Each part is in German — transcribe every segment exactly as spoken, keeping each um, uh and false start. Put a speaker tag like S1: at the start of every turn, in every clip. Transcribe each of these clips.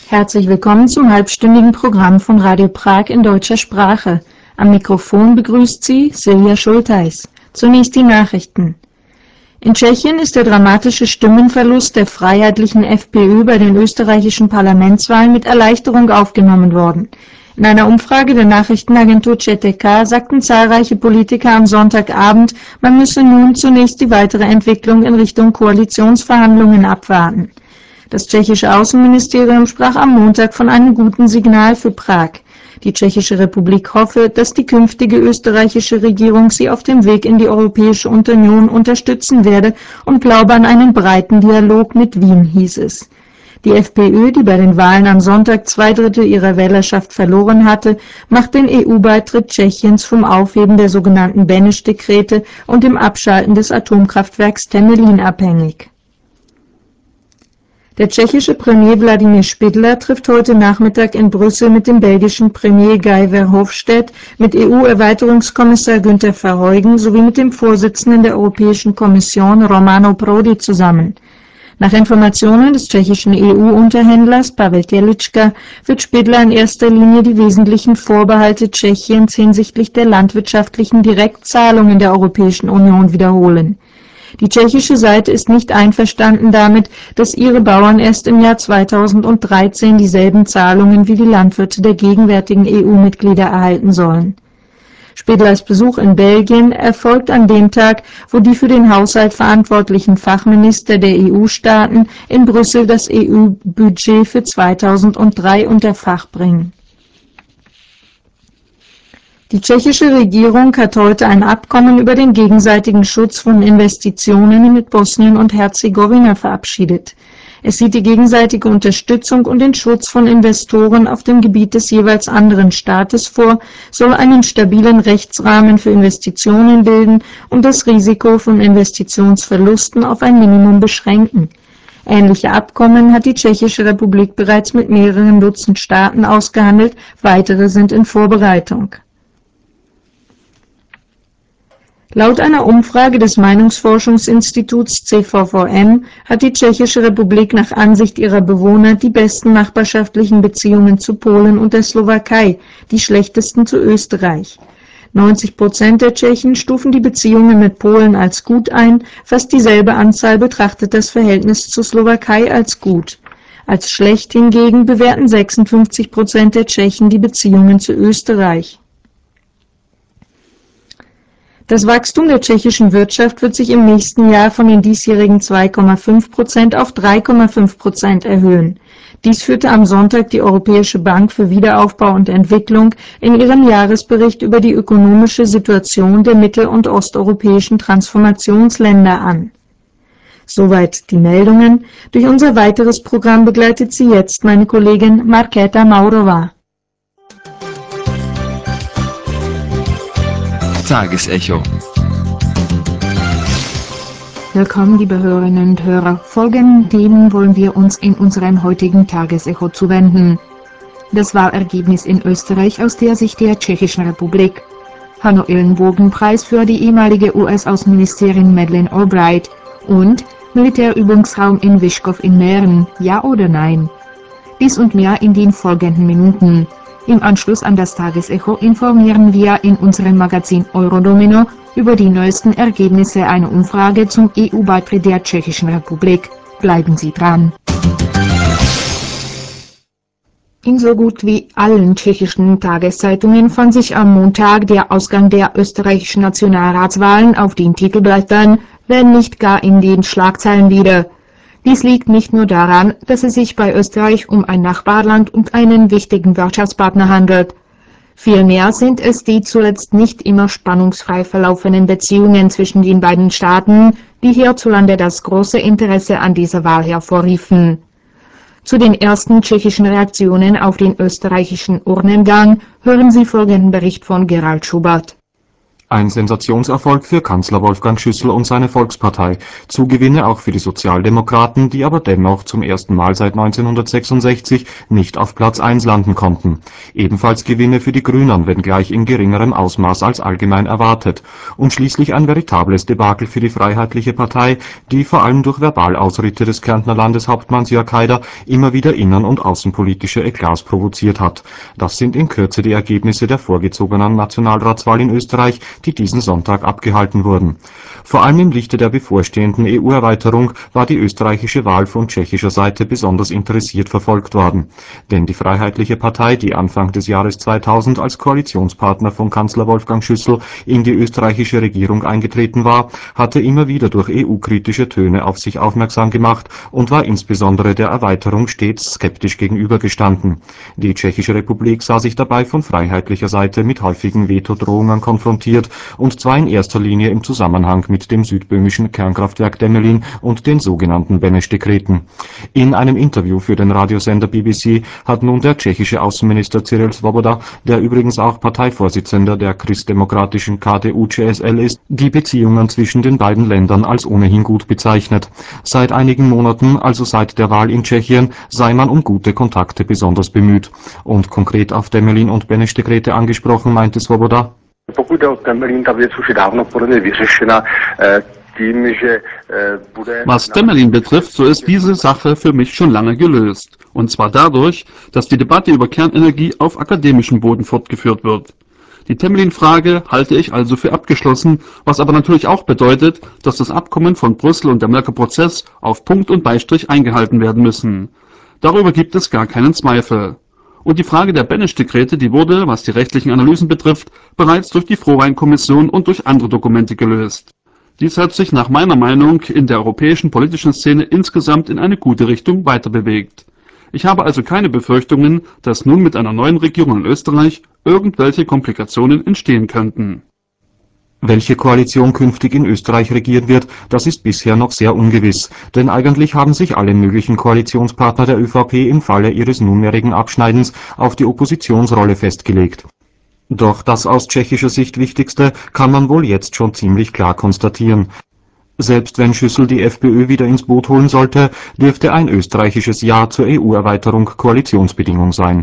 S1: Herzlich willkommen zum halbstündigen Programm von Radio Prag in deutscher Sprache. Am Mikrofon begrüßt Sie Silja Schultheis. Zunächst die Nachrichten. In Tschechien ist der dramatische Stimmenverlust der freiheitlichen FPÖ bei den österreichischen Parlamentswahlen mit Erleichterung aufgenommen worden. In einer Umfrage der Nachrichtenagentur C T K sagten zahlreiche Politiker am Sonntagabend, man müsse nun zunächst die weitere Entwicklung in Richtung Koalitionsverhandlungen abwarten. Das tschechische Außenministerium sprach am Montag von einem guten Signal für Prag. Die Tschechische Republik hoffe, dass die künftige österreichische Regierung sie auf dem Weg in die Europäische Union unterstützen werde und glaube an einen breiten Dialog mit Wien, hieß es. Die FPÖ, die bei den Wahlen am Sonntag zwei Drittel ihrer Wählerschaft verloren hatte, macht den E U-Beitritt Tschechiens vom Aufheben der sogenannten Beneš-Dekrete und dem Abschalten des Atomkraftwerks Temelín abhängig. Der tschechische Premier Vladimír Špidla trifft heute Nachmittag in Brüssel mit dem belgischen Premier Guy Verhofstadt, mit E U-Erweiterungskommissar Günther Verheugen sowie mit dem Vorsitzenden der Europäischen Kommission Romano Prodi zusammen. Nach Informationen des tschechischen E U-Unterhändlers Pavel Tělička wird Špidla in erster Linie die wesentlichen Vorbehalte Tschechiens hinsichtlich der landwirtschaftlichen Direktzahlungen der Europäischen Union wiederholen. Die tschechische Seite ist nicht einverstanden damit, dass ihre Bauern erst im Jahr zweitausenddreizehn dieselben Zahlungen wie die Landwirte der gegenwärtigen E U-Mitglieder erhalten sollen. Špidlas Besuch in Belgien erfolgt an dem Tag, wo die für den Haushalt verantwortlichen Fachminister der E U-Staaten in Brüssel das E U-Budget für zweitausenddrei unter Fach bringen. Die tschechische Regierung hat heute ein Abkommen über den gegenseitigen Schutz von Investitionen mit Bosnien und Herzegowina verabschiedet. Es sieht die gegenseitige Unterstützung und den Schutz von Investoren auf dem Gebiet des jeweils anderen Staates vor, soll einen stabilen Rechtsrahmen für Investitionen bilden und das Risiko von Investitionsverlusten auf ein Minimum beschränken. Ähnliche Abkommen hat die Tschechische Republik bereits mit mehreren Dutzend Staaten ausgehandelt, weitere sind in Vorbereitung. Laut einer Umfrage des Meinungsforschungsinstituts C V V M hat die Tschechische Republik nach Ansicht ihrer Bewohner die besten nachbarschaftlichen Beziehungen zu Polen und der Slowakei, die schlechtesten zu Österreich. neunzig Prozent der Tschechen stufen die Beziehungen mit Polen als gut ein, fast dieselbe Anzahl betrachtet das Verhältnis zur Slowakei als gut. Als schlecht hingegen bewerten sechsundfünfzig Prozent der Tschechen die Beziehungen zu Österreich. Das Wachstum der tschechischen Wirtschaft wird sich im nächsten Jahr von den diesjährigen zwei Komma fünf Prozent auf drei Komma fünf Prozent erhöhen. Dies führte am Sonntag die Europäische Bank für Wiederaufbau und Entwicklung in ihrem Jahresbericht über die ökonomische Situation der mittel- und osteuropäischen Transformationsländer an. Soweit die Meldungen. Durch unser weiteres Programm begleitet sie jetzt meine Kollegin Markéta Maurová.
S2: Tagesecho.
S3: Willkommen, liebe Hörerinnen und Hörer. Folgenden Themen wollen wir uns in unserem heutigen Tagesecho zuwenden. Das Wahlergebnis in Österreich aus der Sicht der Tschechischen Republik. Hanno-Illenbogen-Preis für die ehemalige U S-Außenministerin Madeleine Albright und Militärübungsraum in Vyškov in Mähren, ja oder nein? Dies und mehr in den folgenden Minuten. Im Anschluss an das Tagesecho informieren wir in unserem Magazin Eurodomino über die neuesten Ergebnisse einer Umfrage zum E U-Beitritt der Tschechischen Republik. Bleiben Sie dran! In so gut wie allen tschechischen Tageszeitungen fand sich am Montag der Ausgang der österreichischen Nationalratswahlen auf den Titelblättern, wenn nicht gar in den Schlagzeilen wieder. Dies liegt nicht nur daran, dass es sich bei Österreich um ein Nachbarland und einen wichtigen Wirtschaftspartner handelt. Vielmehr sind es die zuletzt nicht immer spannungsfrei verlaufenden Beziehungen zwischen den beiden Staaten, die hierzulande das große Interesse an dieser Wahl hervorriefen. Zu den ersten tschechischen Reaktionen auf den österreichischen Urnengang hören Sie folgenden Bericht von Gerald Schubert.
S2: Ein Sensationserfolg für Kanzler Wolfgang Schüssel und seine Volkspartei, Zugewinne auch für die Sozialdemokraten, die aber dennoch zum ersten Mal seit neunzehnhundertsechsundsechzig nicht auf Platz eins landen konnten. Ebenfalls Gewinne für die Grünen, wenngleich in geringerem Ausmaß als allgemein erwartet. Und schließlich ein veritables Debakel für die Freiheitliche Partei, die vor allem durch Verbalausritte des Kärntner Landeshauptmanns Jörg Haider immer wieder innen- und außenpolitische Eklats provoziert hat. Das sind in Kürze die Ergebnisse der vorgezogenen Nationalratswahl in Österreich, die diesen Sonntag abgehalten wurden. Vor allem im Lichte der bevorstehenden E U-Erweiterung war die österreichische Wahl von tschechischer Seite besonders interessiert verfolgt worden. Denn die Freiheitliche Partei, die Anfang des Jahres zweitausend als Koalitionspartner von Kanzler Wolfgang Schüssel in die österreichische Regierung eingetreten war, hatte immer wieder durch E U-kritische Töne auf sich aufmerksam gemacht und war insbesondere der Erweiterung stets skeptisch gegenübergestanden. Die Tschechische Republik sah sich dabei von freiheitlicher Seite mit häufigen Vetodrohungen konfrontiert, und zwar in erster Linie im Zusammenhang mit dem südböhmischen Kernkraftwerk Temelín und den sogenannten Beneš-Dekreten. In einem Interview für den Radiosender B B C hat nun der tschechische Außenminister Cyril Svoboda, der übrigens auch Parteivorsitzender der christdemokratischen K D U C S L ist, die Beziehungen zwischen den beiden Ländern als ohnehin gut bezeichnet. Seit einigen Monaten, also seit der Wahl in Tschechien, sei man um gute Kontakte besonders bemüht. Und konkret auf Temelín und Beneš-Dekrete angesprochen, meinte Svoboda:
S4: Pokud jde o Temelín, ta věc už je dávno podle mě vyřešena.
S5: Was Temelín betrifft, so ist diese Sache für mich schon lange gelöst. Und zwar dadurch, dass die Debatte über Kernenergie auf akademischem Boden fortgeführt wird. Die Temelín-Frage halte ich also für abgeschlossen, was aber natürlich auch bedeutet, dass das Abkommen von Brüssel und der Merker Prozess auf Punkt und Beistrich eingehalten werden müssen. Darüber gibt es gar keinen Zweifel. Und die Frage der Beneš-Dekrete, die wurde, was die rechtlichen Analysen betrifft, bereits durch die Frohrein-Kommission und durch andere Dokumente gelöst. Dies hat sich nach meiner Meinung in der europäischen politischen Szene insgesamt in eine gute Richtung weiterbewegt. Ich habe also keine Befürchtungen, dass nun mit einer neuen Regierung in Österreich irgendwelche Komplikationen entstehen könnten.
S2: Welche Koalition künftig in Österreich regieren wird, das ist bisher noch sehr ungewiss, denn eigentlich haben sich alle möglichen Koalitionspartner der ÖVP im Falle ihres nunmehrigen Abschneidens auf die Oppositionsrolle festgelegt. Doch das aus tschechischer Sicht Wichtigste kann man wohl jetzt schon ziemlich klar konstatieren. Selbst wenn Schüssel die FPÖ wieder ins Boot holen sollte, dürfte ein österreichisches Ja zur E U-Erweiterung Koalitionsbedingung sein.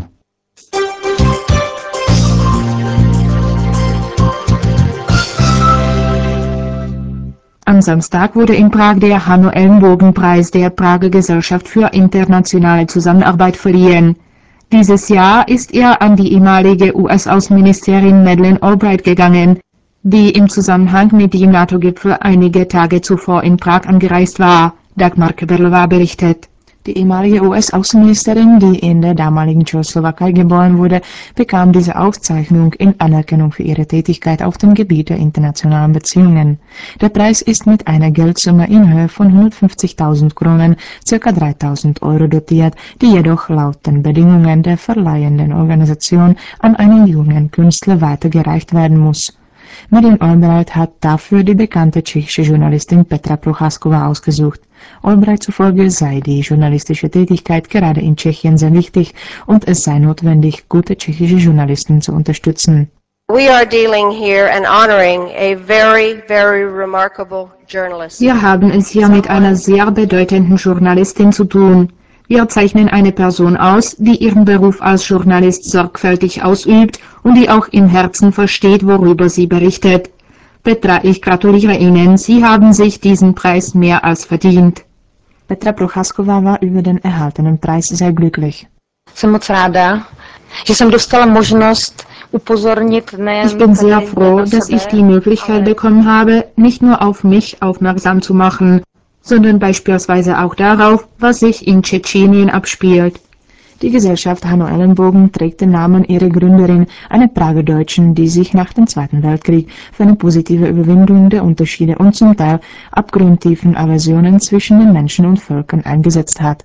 S3: Am Samstag wurde in Prag der Hanno-Ellenbogen-Preis der Prager Gesellschaft für internationale Zusammenarbeit verliehen. Dieses Jahr ist er an die ehemalige U S-Außenministerin Madeleine Albright gegangen, die im Zusammenhang mit dem NATO-Gipfel einige Tage zuvor in Prag angereist war, Dagmar Keberlová berichtet.
S1: Die ehemalige U S-Außenministerin, die in der damaligen Tschechoslowakei geboren wurde, bekam diese Auszeichnung in Anerkennung für ihre Tätigkeit auf dem Gebiet der internationalen Beziehungen. Der Preis ist mit einer Geldsumme in Höhe von hundertfünfzigtausend Kronen, ca. dreitausend Euro dotiert, die jedoch laut den Bedingungen der verleihenden Organisation an einen jungen Künstler weitergereicht werden muss. Madeleine Albright hat dafür die bekannte tschechische Journalistin Petra Procházková ausgesucht. Albright zufolge sei die journalistische Tätigkeit gerade in Tschechien sehr wichtig und es sei notwendig, gute tschechische Journalisten zu unterstützen.
S6: We are dealing here and honoring a very, very remarkable journalist.
S3: Wir haben es hier mit einer sehr bedeutenden Journalistin zu tun. Wir zeichnen eine Person aus, die ihren Beruf als Journalist sorgfältig ausübt und die auch im Herzen versteht, worüber sie berichtet. Petra, ich gratuliere Ihnen, Sie haben sich diesen Preis mehr als verdient.
S1: Petra Procházková war über den erhaltenen Preis sehr glücklich.
S7: Jsem moc ráda, že jsem dostala možnost upozornit nejen.
S3: Ich bin sehr froh, dass ich die Möglichkeit bekommen habe, nicht nur auf mich aufmerksam zu machen, sondern beispielsweise auch darauf, was sich in Tschetschenien abspielt.
S1: Die Gesellschaft Hanno-Ellenbogen trägt den Namen ihrer Gründerin, einer Prager Deutschen, die sich nach dem Zweiten Weltkrieg für eine positive Überwindung der Unterschiede und zum Teil abgrundtiefen Aversionen zwischen den Menschen und Völkern eingesetzt hat.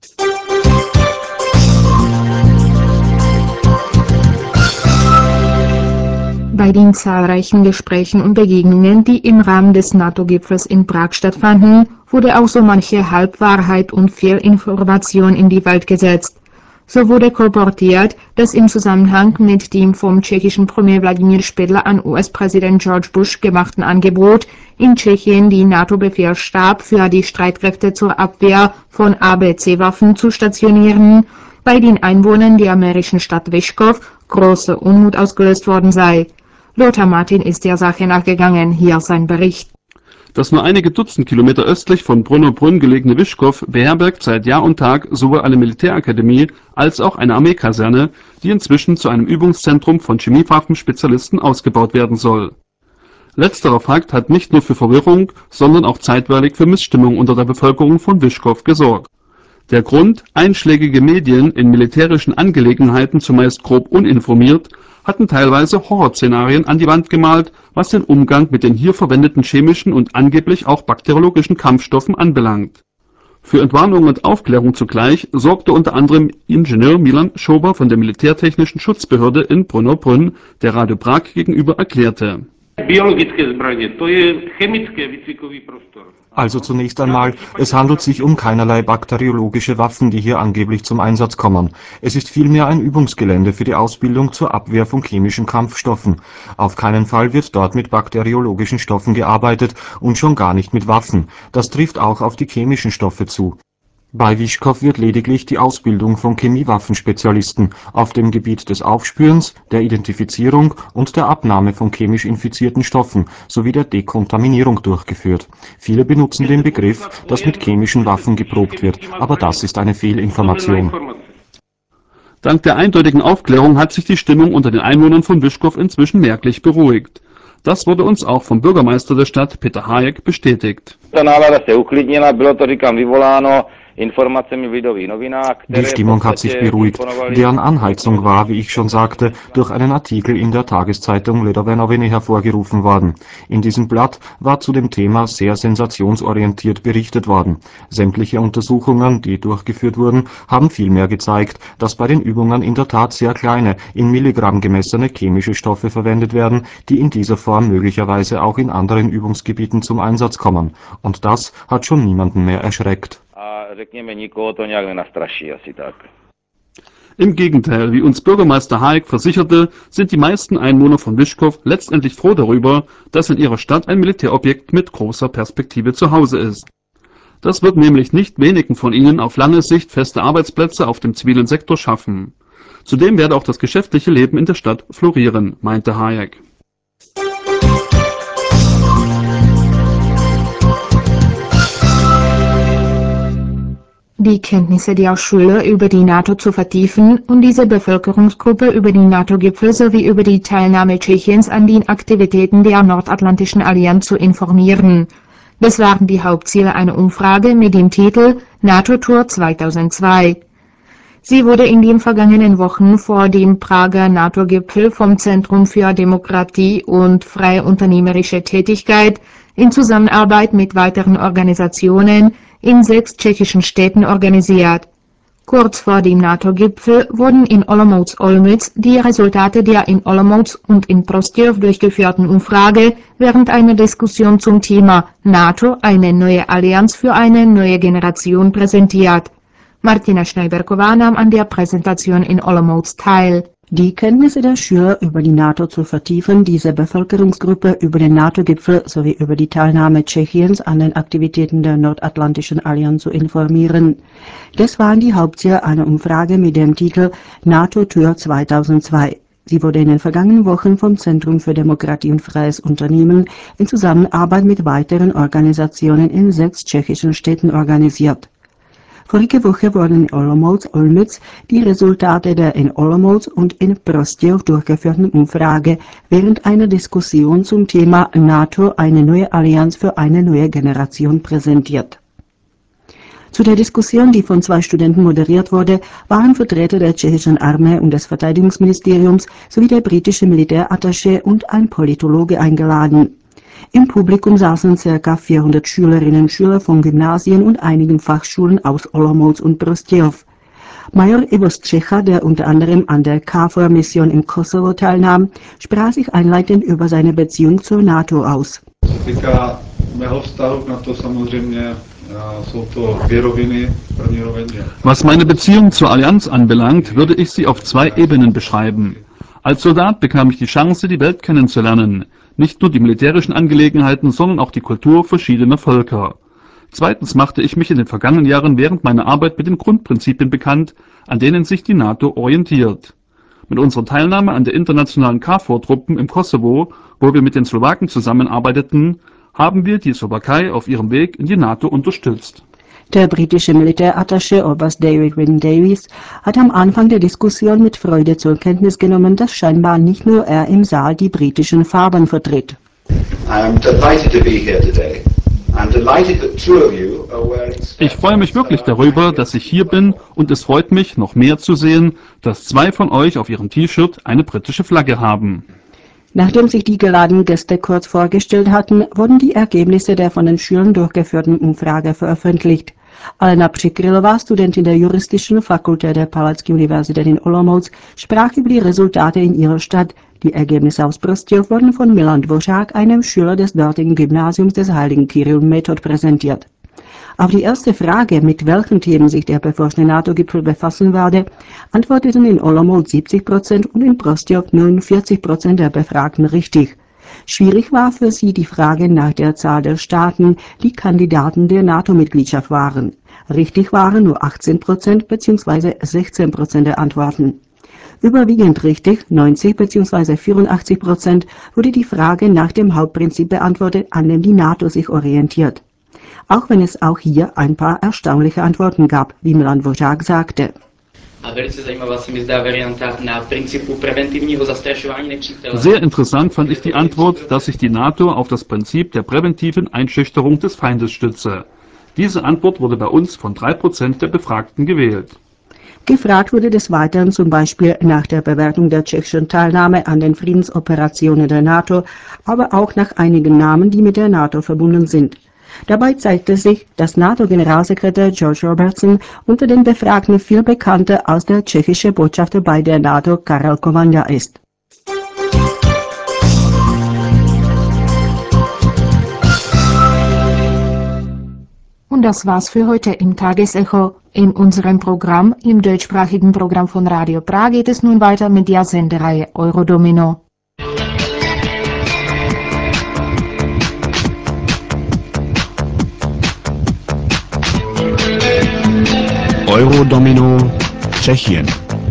S3: Bei den zahlreichen Gesprächen und Begegnungen, die im Rahmen des NATO-Gipfels in Prag stattfanden, wurde auch so manche Halbwahrheit und Fehlinformation in die Welt gesetzt. So wurde kolportiert, dass im Zusammenhang mit dem vom tschechischen Premier Wladimir Špidla an U S-Präsident George Bush gemachten Angebot, in Tschechien die NATO-Befehlsstab für die Streitkräfte zur Abwehr von A B C-Waffen zu stationieren, bei den Einwohnern der mährischen Stadt Vyškov großer Unmut ausgelöst worden sei. Lothar Martin ist der Sache nachgegangen, hier sein Bericht.
S5: Das nur einige Dutzend Kilometer östlich von Brno-Brünn gelegene Vyškov beherbergt seit Jahr und Tag sowohl eine Militärakademie als auch eine Armeekaserne, die inzwischen zu einem Übungszentrum von Chemiewaffenspezialisten ausgebaut werden soll. Letzterer Fakt hat nicht nur für Verwirrung, sondern auch zeitweilig für Missstimmung unter der Bevölkerung von Vyškov gesorgt. Der Grund: einschlägige Medien, in militärischen Angelegenheiten zumeist grob uninformiert, hatten teilweise Horrorszenarien an die Wand gemalt, was den Umgang mit den hier verwendeten chemischen und angeblich auch bakteriologischen Kampfstoffen anbelangt. Für Entwarnung und Aufklärung zugleich sorgte unter anderem Ingenieur Milan Schober von der Militärtechnischen Schutzbehörde in Brno-Brünn, der Radio Prag gegenüber erklärte:
S2: Also zunächst einmal, es handelt sich um keinerlei bakteriologische Waffen, die hier angeblich zum Einsatz kommen. Es ist vielmehr ein Übungsgelände für die Ausbildung zur Abwehr von chemischen Kampfstoffen. Auf keinen Fall wird dort mit bakteriologischen Stoffen gearbeitet und schon gar nicht mit Waffen. Das trifft auch auf die chemischen Stoffe zu. Bei Vyškov wird lediglich die Ausbildung von Chemiewaffenspezialisten auf dem Gebiet des Aufspürens, der Identifizierung und der Abnahme von chemisch infizierten Stoffen sowie der Dekontaminierung durchgeführt. Viele benutzen den Begriff, dass mit chemischen Waffen geprobt wird, aber das ist eine Fehlinformation.
S5: Dank der eindeutigen Aufklärung hat sich die Stimmung unter den Einwohnern von Vyškov inzwischen merklich beruhigt. Das wurde uns auch vom Bürgermeister der Stadt, Peter Hájek, bestätigt.
S2: Die Stimmung hat sich beruhigt, deren Anheizung war, wie ich schon sagte, durch einen Artikel in der Tageszeitung Lidové noviny hervorgerufen worden. In diesem Blatt war zu dem Thema sehr sensationsorientiert berichtet worden. Sämtliche Untersuchungen, die durchgeführt wurden, haben vielmehr gezeigt, dass bei den Übungen in der Tat sehr kleine, in Milligramm gemessene chemische Stoffe verwendet werden, die in dieser Form möglicherweise auch in anderen Übungsgebieten zum Einsatz kommen. Und das hat schon niemanden mehr erschreckt.
S5: Im Gegenteil, wie uns Bürgermeister Hájek versicherte, sind die meisten Einwohner von Vyškov letztendlich froh darüber, dass in ihrer Stadt ein Militärobjekt mit großer Perspektive zu Hause ist. Das wird nämlich nicht wenigen von ihnen auf lange Sicht feste Arbeitsplätze auf dem zivilen Sektor schaffen. Zudem werde auch das geschäftliche Leben in der Stadt florieren, meinte Hájek.
S3: Die Kenntnisse der Schüler über die NATO zu vertiefen und diese Bevölkerungsgruppe über den NATO-Gipfel sowie über die Teilnahme Tschechiens an den Aktivitäten der Nordatlantischen Allianz zu informieren. Das waren die Hauptziele einer Umfrage mit dem Titel NATO-Tour zweitausendzwei. Sie wurde in den vergangenen Wochen vor dem Prager NATO-Gipfel vom Zentrum für Demokratie und freie unternehmerische Tätigkeit in Zusammenarbeit mit weiteren Organisationen in sechs tschechischen Städten organisiert. Kurz vor dem NATO-Gipfel wurden in Olomouc-Olmütz die Resultate der in Olomouc und in Prostějov durchgeführten Umfrage während einer Diskussion zum Thema NATO, eine neue Allianz für eine neue Generation präsentiert. Martina Schneiberková nahm an der Präsentation in Olomouc teil.
S8: Die Kenntnisse der Schüler über die NATO zu vertiefen, diese Bevölkerungsgruppe über den NATO-Gipfel sowie über die Teilnahme Tschechiens an den Aktivitäten der Nordatlantischen Allianz zu informieren. Das waren die Hauptziele einer Umfrage mit dem Titel NATO-Tour zweitausendzwei. Sie wurde in den vergangenen Wochen vom Zentrum für Demokratie und freies Unternehmen in Zusammenarbeit mit weiteren Organisationen in sechs tschechischen Städten organisiert. Vorige Woche wurden in Olomouc-Olmütz die Resultate der in Olomouc und in Prostějov durchgeführten Umfrage während einer Diskussion zum Thema NATO, eine neue Allianz für eine neue Generation präsentiert. Zu der Diskussion, die von zwei Studenten moderiert wurde, waren Vertreter der tschechischen Armee und des Verteidigungsministeriums sowie der britische Militärattaché und ein Politologe eingeladen. Im Publikum saßen ca. vierhundert Schülerinnen und Schüler von Gymnasien und einigen Fachschulen aus Olomouc und Prostějov. Major Ivo Střecha, der unter anderem an der K F O R-Mission im Kosovo teilnahm, sprach sich einleitend über seine Beziehung zur NATO aus.
S9: Týká mého vztahu k NATO samozřejmě
S5: Was meine Beziehung zur Allianz anbelangt, würde ich sie auf zwei Ebenen beschreiben. Als Soldat bekam ich die Chance, die Welt kennenzulernen. Nicht nur die militärischen Angelegenheiten, sondern auch die Kultur verschiedener Völker. Zweitens machte ich mich in den vergangenen Jahren während meiner Arbeit mit den Grundprinzipien bekannt, an denen sich die NATO orientiert. Mit unserer Teilnahme an der internationalen KFOR-Truppen im Kosovo, wo wir mit den Slowaken zusammenarbeiteten, haben wir die Slowakei auf ihrem Weg in die NATO unterstützt.
S8: Der britische Militärattaché Oberst David Wynne-Davies hat am Anfang der Diskussion mit Freude zur Kenntnis genommen, dass scheinbar nicht nur er im Saal die britischen Farben vertritt.
S5: Ich freue mich wirklich darüber, dass ich hier bin, und es freut mich noch mehr zu sehen, dass zwei von euch auf ihrem T-Shirt eine britische Flagge haben.
S8: Nachdem sich die geladenen Gäste kurz vorgestellt hatten, wurden die Ergebnisse der von den Schülern durchgeführten Umfrage veröffentlicht. Alena Přikrylová, Studentin der juristischen Fakultät der Palacký Universität in Olomouc, sprach über die Resultate in ihrer Stadt. Die Ergebnisse aus Prostějov wurden von Milan Dvořák, einem Schüler des dortigen Gymnasiums des Heiligen Kyrill und Method, präsentiert. Auf die erste Frage, mit welchen Themen sich der bevorstehende NATO-Gipfel befassen werde, antworteten in Olomouc siebzig Prozent und in Prostějov neunundvierzig Prozent der Befragten richtig. Schwierig war für sie die Frage nach der Zahl der Staaten, die Kandidaten der NATO-Mitgliedschaft waren. Richtig waren nur achtzehn Prozent bzw. sechzehn Prozent der Antworten. Überwiegend richtig, neunzig bzw. vierundachtzig Prozent, wurde die Frage nach dem Hauptprinzip beantwortet, an dem die NATO sich orientiert. Auch wenn es auch hier ein paar erstaunliche Antworten gab, wie Milan Dvořák sagte.
S5: Sehr interessant fand ich die Antwort, dass sich die NATO auf das Prinzip der präventiven Einschüchterung des Feindes stütze. Diese Antwort wurde bei uns von drei Prozent der Befragten gewählt.
S8: Gefragt wurde des Weiteren zum Beispiel nach der Bewertung der tschechischen Teilnahme an den Friedensoperationen der NATO, aber auch nach einigen Namen, die mit der NATO verbunden sind. Dabei zeigte sich, dass NATO-Generalsekretär George Robertson unter den Befragten viel bekannter als der tschechische Botschafter bei der NATO Karel Kovanda ist.
S3: Und das war's für heute im Tagesecho. In unserem Programm, im deutschsprachigen Programm von Radio Prag, geht es nun weiter mit der Sendereihe Eurodomino.
S9: Eurodomino Tschechien.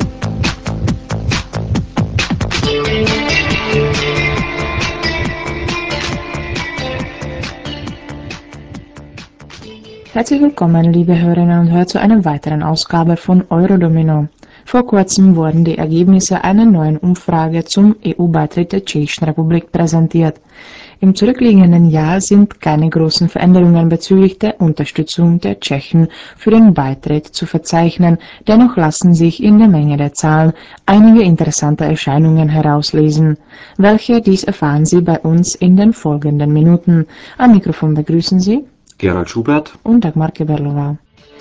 S1: Herzlich willkommen, liebe Hörerinnen und Hörer, zu einer weiteren Ausgabe von Eurodomino. Vor kurzem wurden die Ergebnisse einer neuen Umfrage zum E U-Beitritt der Tschechischen Republik präsentiert. Im zurückliegenden Jahr sind keine großen Veränderungen bezüglich der Unterstützung der Tschechen für den Beitritt zu verzeichnen, dennoch lassen sich in der Menge der Zahlen einige interessante Erscheinungen herauslesen. Welche dies erfahren Sie bei uns in den folgenden Minuten. Am Mikrofon begrüßen Sie
S2: Gerald Schubert
S1: und Dagmar Keberlová.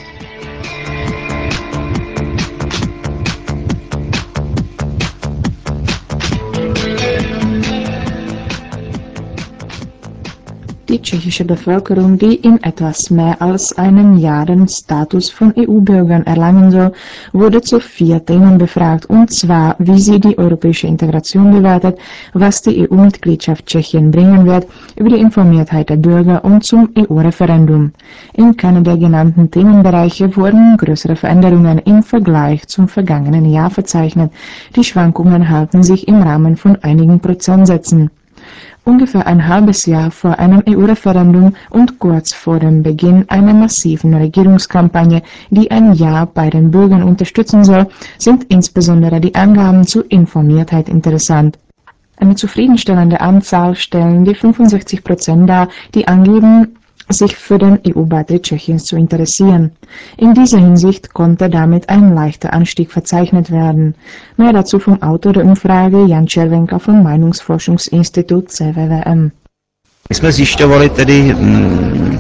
S1: Die tschechische Bevölkerung, die in etwas mehr als einem Jahr den Status von E U-Bürgern erlangen soll, wurde zu vier Themen befragt, und zwar, wie sie die europäische Integration bewertet, was die E U-Mitgliedschaft Tschechien bringen wird, über die Informiertheit der Bürger und zum E U-Referendum. In keinem der genannten Themenbereiche wurden größere Veränderungen im Vergleich zum vergangenen Jahr verzeichnet. Die Schwankungen halten sich im Rahmen von einigen Prozentsätzen. Ungefähr ein halbes Jahr vor einem E U-Referendum und kurz vor dem Beginn einer massiven Regierungskampagne, die ein Ja bei den Bürgern unterstützen soll, sind insbesondere die Angaben zur Informiertheit interessant. Eine zufriedenstellende Anzahl stellen die fünfundsechzig Prozent dar, die angeben, sich für den E U-Beitritt Tschechiens zu interessieren. In dieser Hinsicht konnte damit ein leichter Anstieg verzeichnet werden. Mehr dazu vom Autor der Umfrage, Jan Červenka vom Meinungsforschungsinstitut C V W M.
S10: My jsme zjišťovali tedy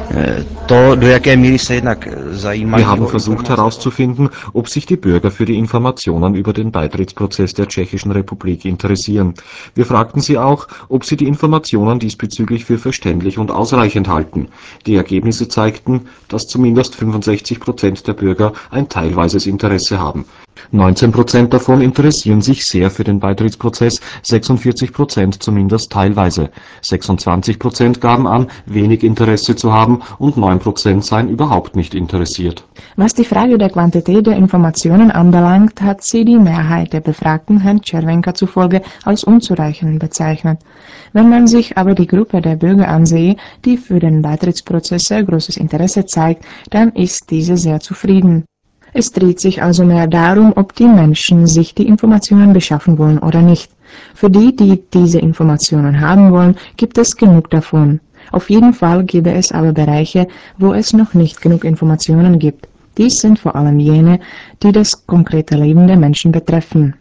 S2: Wir haben versucht herauszufinden, ob sich die Bürger für die Informationen über den Beitrittsprozess der Tschechischen Republik interessieren. Wir fragten sie auch, ob sie die Informationen diesbezüglich für verständlich und ausreichend halten. Die Ergebnisse zeigten, dass zumindest fünfundsechzig Prozent der Bürger ein teilweises Interesse haben. neunzehn Prozent davon interessieren sich sehr für den Beitrittsprozess, sechsundvierzig Prozent zumindest teilweise. sechsundzwanzig Prozent gaben an, wenig Interesse zu haben und neun Prozent seien überhaupt nicht interessiert.
S3: Was die Frage der Quantität der Informationen anbelangt, hat sie die Mehrheit der Befragten Herrn Červenka zufolge als unzureichend bezeichnet. Wenn man sich aber die Gruppe der Bürger ansehe, die für den Beitrittsprozess sehr großes Interesse zeigt, dann ist diese sehr zufrieden. Es dreht sich also mehr darum, ob die Menschen sich die Informationen beschaffen wollen oder nicht. Für die, die diese Informationen haben wollen, gibt es genug davon. Auf jeden Fall gäbe es aber Bereiche, wo es noch nicht genug Informationen gibt. Dies sind vor allem jene, die das konkrete Leben der Menschen betreffen.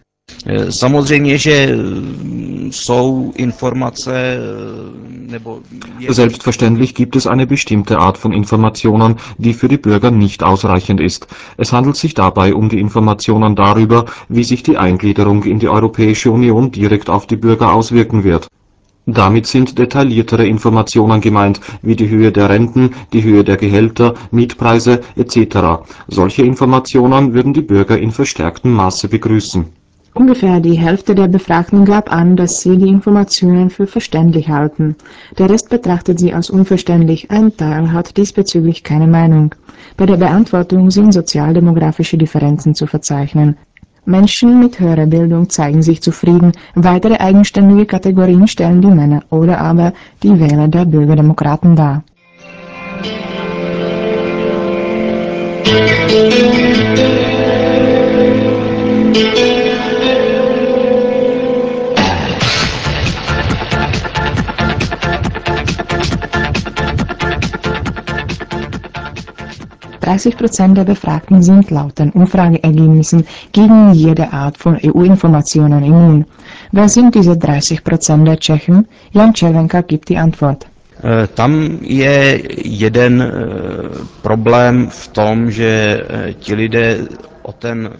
S2: Selbstverständlich gibt es eine bestimmte Art von Informationen, die für die Bürger nicht ausreichend ist. Es handelt sich dabei um die Informationen darüber, wie sich die Eingliederung in die Europäische Union direkt auf die Bürger auswirken wird. Damit sind detailliertere Informationen gemeint, wie die Höhe der Renten, die Höhe der Gehälter, Mietpreise et cetera. Solche Informationen würden die Bürger in verstärktem Maße begrüßen.
S3: Ungefähr die Hälfte der Befragten gab an, dass sie die Informationen für verständlich halten. Der Rest betrachtet sie als unverständlich, ein Teil hat diesbezüglich keine Meinung. Bei der Beantwortung sind sozialdemografische Differenzen zu verzeichnen. Menschen mit höherer Bildung zeigen sich zufrieden, weitere eigenständige Kategorien stellen die Männer oder aber die Wähler der Bürgerdemokraten dar. dreißig Prozent der Befragten sind laut den Umfrageergebnissen gegen jede Art von E U-Informationen immun. Wer sind diese dreißig Prozent der Tschechen? Jan Červenka gibt die Antwort.
S9: Tam je jeden problém v tom, že ti lidé o ten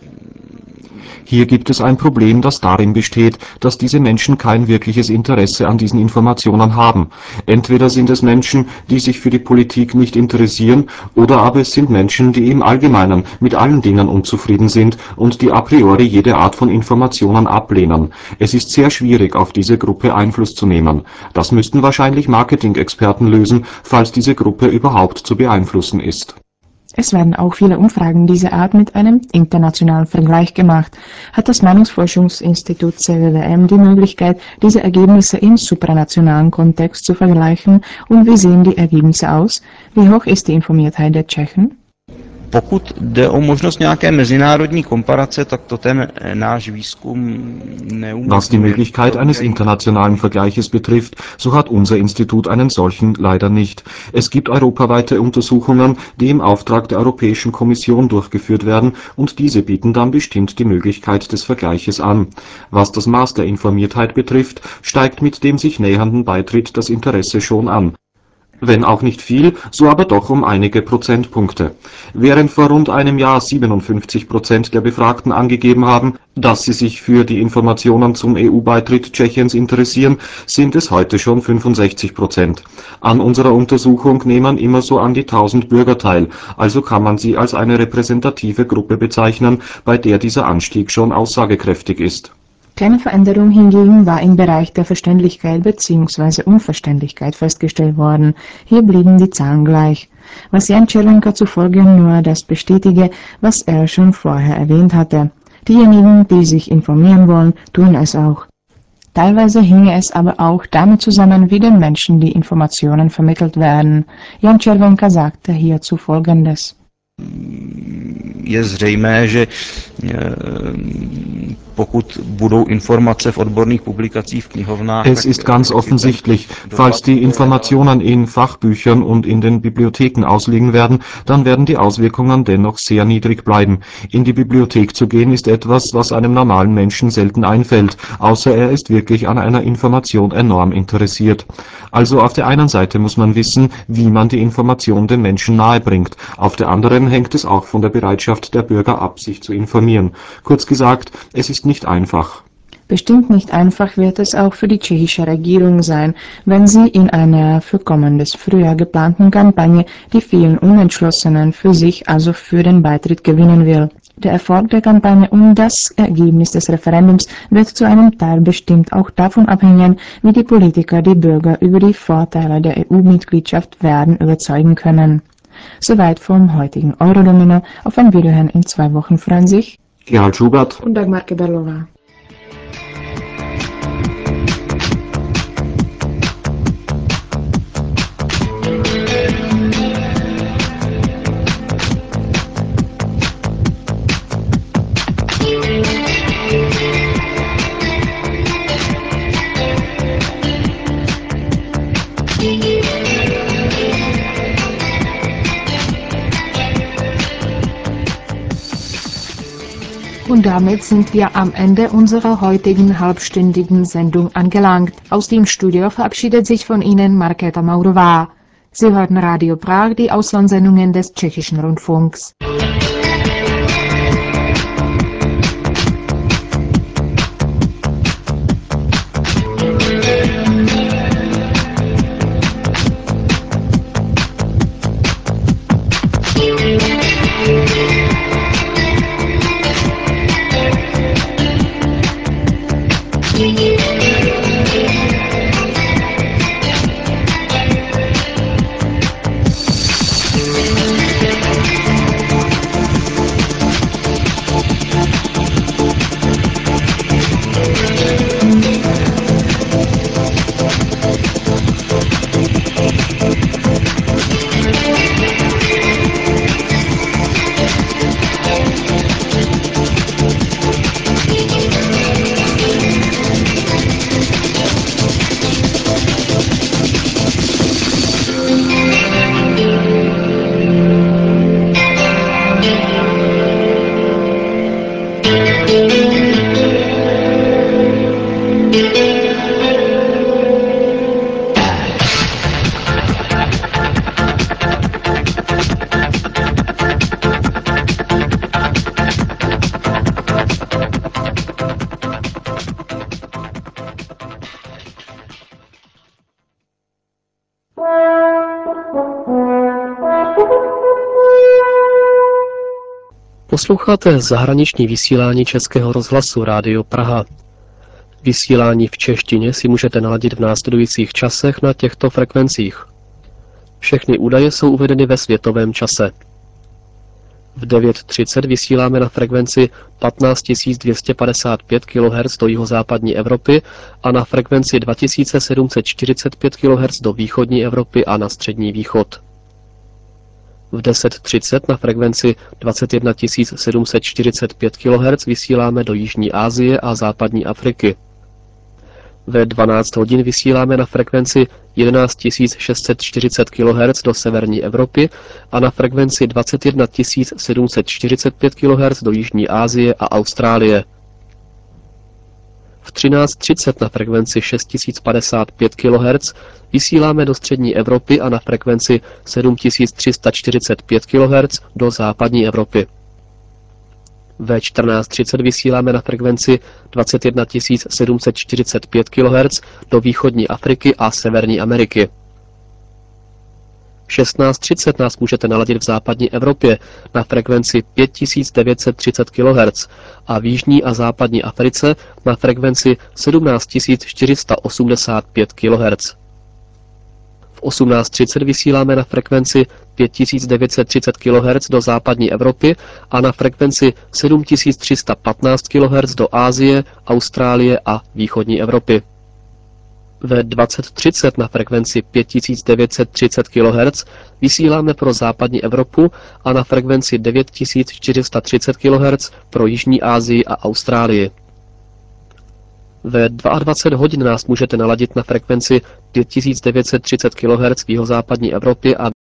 S2: Hier gibt es ein Problem, das darin besteht, dass diese Menschen kein wirkliches Interesse an diesen Informationen haben. Entweder sind es Menschen, die sich für die Politik nicht interessieren, oder aber es sind Menschen, die im Allgemeinen mit allen Dingen unzufrieden sind und die a priori jede Art von Informationen ablehnen. Es ist sehr schwierig, auf diese Gruppe Einfluss zu nehmen. Das müssten wahrscheinlich Marketing-Experten lösen, falls diese Gruppe überhaupt zu beeinflussen ist.
S3: Es werden auch viele Umfragen dieser Art mit einem internationalen Vergleich gemacht. Hat das Meinungsforschungsinstitut C W W M die Möglichkeit, diese Ergebnisse im supranationalen Kontext zu vergleichen? Und wie sehen die Ergebnisse aus? Wie hoch ist die Informiertheit der Tschechen?
S9: Pokud jde o možnost nějaké mezinárodní komparace, tak to ten náš výzkum neumožňuje.
S2: Was die Möglichkeit eines internationalen Vergleiches betrifft, so hat unser Institut einen solchen leider nicht. Es gibt europaweite Untersuchungen, die im Auftrag der Europäischen Kommission durchgeführt werden, und diese bieten dann bestimmt die Möglichkeit des Vergleiches an. Was das Maß der Informiertheit betrifft, steigt mit dem sich nähernden Beitritt das Interesse schon an. Wenn auch nicht viel, so aber doch um einige Prozentpunkte. Während vor rund einem Jahr siebenundfünfzig Prozent der Befragten angegeben haben, dass sie sich für die Informationen zum E U-Beitritt Tschechiens interessieren, sind es heute schon fünfundsechzig Prozent. An unserer Untersuchung nehmen immer so an die tausend Bürger teil, also kann man sie als eine repräsentative Gruppe bezeichnen, bei der dieser Anstieg schon aussagekräftig ist.
S3: Keine Veränderung hingegen war im Bereich der Verständlichkeit bzw. Unverständlichkeit festgestellt worden. Hier blieben die Zahlen gleich. Was Jan Červenka zufolge nur das bestätige, was er schon vorher erwähnt hatte. Diejenigen, die sich informieren wollen, tun es auch. Teilweise hinge es aber auch damit zusammen, wie den Menschen die Informationen vermittelt werden. Jan Červenka sagte hierzu Folgendes.
S9: Je zřejmé, že pokud budou informace v odborných publikacích v knihovnách.
S2: Es ist ganz offensichtlich, falls die Informationen in Fachbüchern und in den Bibliotheken ausliegen werden, dann werden die Auswirkungen dennoch sehr niedrig bleiben. In die Bibliothek zu gehen ist etwas, was einem normalen Menschen selten einfällt, außer er ist wirklich an einer Information enorm interessiert. Also auf der einen Seite muss man wissen, wie man die Information den Menschen nahebringt. Auf der anderen hängt es auch von der Bereitschaft der Bürger ab, sich zu informieren. Kurz gesagt, es ist nicht einfach.
S3: Bestimmt nicht einfach wird es auch für die tschechische Regierung sein, wenn sie in einer für kommendes Frühjahr geplanten Kampagne die vielen Unentschlossenen für sich, also für den Beitritt, gewinnen will. Der Erfolg der Kampagne und das Ergebnis des Referendums wird zu einem Teil bestimmt auch davon abhängen, wie die Politiker die Bürger über die Vorteile der E U-Mitgliedschaft werden überzeugen können. Soweit vom heutigen Eurodomino. Auf ein Wiederhören in zwei Wochen freuen sich
S2: Gerhard Schubert
S3: und Dagmar Keberlová. Und damit sind wir am Ende unserer heutigen halbstündigen Sendung angelangt. Aus dem Studio verabschiedet sich von Ihnen Markéta Maurová. Sie hörten Radio Prag, die Auslandssendungen des Tschechischen Rundfunks.
S10: Posloucháte zahraniční vysílání Českého rozhlasu Rádio Praha. Vysílání v češtině si můžete naladit v následujících časech na těchto frekvencích. Všechny údaje jsou uvedeny ve světovém čase. V devět třicet vysíláme na frekvenci patnáct tisíc dvě stě padesát pět kilohertzů do jihozápadní Evropy a na frekvenci dva tisíce sedm set čtyřicet pět kilohertzů do východní Evropy a na střední východ. V deset třicet na frekvenci dvacet jedna tisíc sedm set čtyřicet pět kilohertzů vysíláme do Jižní Asie a západní Afriky. Ve dvanáct hodin vysíláme na frekvenci jedenáct tisíc šest set čtyřicet kilohertzů do severní Evropy a na frekvenci dvacet jedna tisíc sedm set čtyřicet pět kilohertzů do Jižní Asie a Austrálie. V třináct třicet na frekvenci šest tisíc padesát pět kilohertzů vysíláme do střední Evropy a na frekvenci sedm tisíc tři sta čtyřicet pět kilohertzů do západní Evropy. Ve čtrnáct třicet vysíláme na frekvenci dvacet jedna tisíc sedm set čtyřicet pět kilohertzů do východní Afriky a Severní Ameriky. V šestnáct třicet nás můžete naladit v západní Evropě na frekvenci pět tisíc devět set třicet kilohertzů a v jižní a západní Africe na frekvenci sedmnáct tisíc čtyři sta osmdesát pět kilohertzů. V osmnáct třicet vysíláme na frekvenci pět tisíc devět set třicet kilohertzů do západní Evropy a na frekvenci sedm tisíc tři sta patnáct kilohertzů do Asie, Austrálie a východní Evropy. Ve dvacet třicet na frekvenci pět tisíc devět set třicet kilohertz vysíláme pro západní Evropu a na frekvenci devět tisíc čtyři sta třicet kilohertz pro Jižní Asii a Austrálii. Ve dvacet dva hodin nás můžete naladit na frekvenci pět tisíc devět set třicet kilohertz v jihozápadní Evropě a